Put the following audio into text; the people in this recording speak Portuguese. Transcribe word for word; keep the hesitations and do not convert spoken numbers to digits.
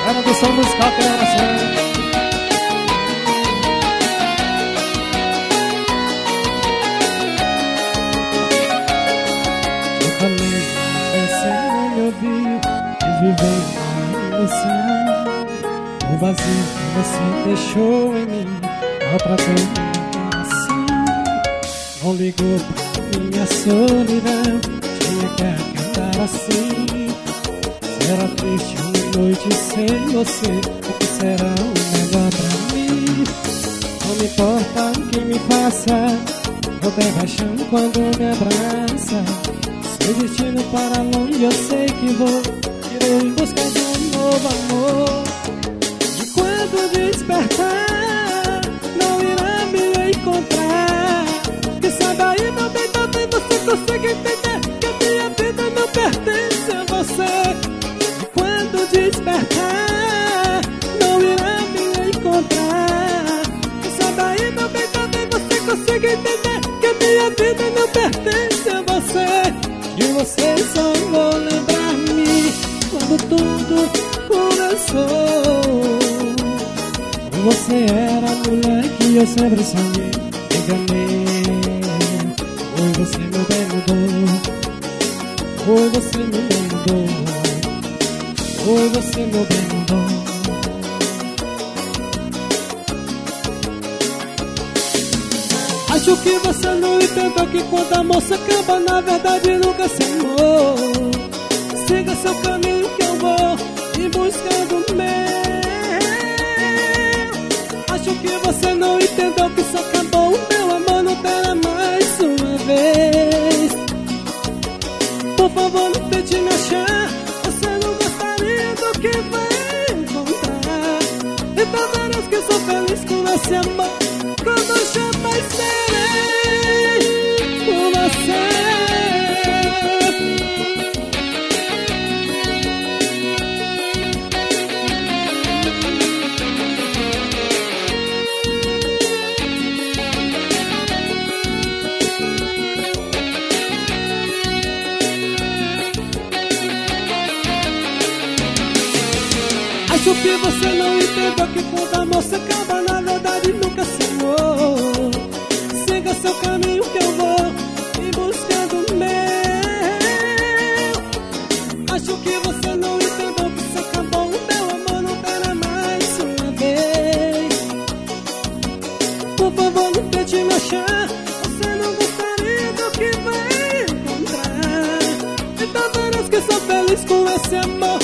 Era do som musical que era assim. Eu falei, você não me ouviu e viveu na ilusão. O vazio que você deixou em mim maltratou-me assim. Não ligou pra minha solidão, tinha que acabar assim. Será triste uma noite sem você, o que será o melhor pra mim? Não me importa o que me faça, vou ter paixão quando me abraça. Seu destino para longe eu sei que vou, irei em busca de um novo amor. E quando despertar, não irá me encontrar. Que saiba aí, meu bem, talvez você consiga entender que a minha vida não pertence a você. Despertar, não irá me encontrar. Saiba aí, meu bem, talvez você consiga entender que a minha vida não pertence a você. E você só vou lembrar-me quando tudo começou. Você era a mulher que eu sempre sonhei. Enganei, foi você meu bem mudou. Foi você meu bem mudou. Foi você meu bem mudou. Acho que você não entendeu que quando a moça acaba, na verdade nunca se amou. Siga seu caminho que eu vou em busca do meu. Acho que você não entendeu que se acabou, o meu amor não terá mais uma vez. Por favor, não tente me achar, que vai encontrar. E todas que sou feliz com esse amor, quando jamais serei com você. Acho que você não entendeu que quando a moça acaba, na verdade nunca se amou. Siga seu caminho que eu vou em busca do meu. Acho que você não entendeu que se acabou, o meu amor não terá mais uma vez. Por favor, não tente me achar, você não gostaria do que vai encontrar. Então verás que sou feliz com esse amor,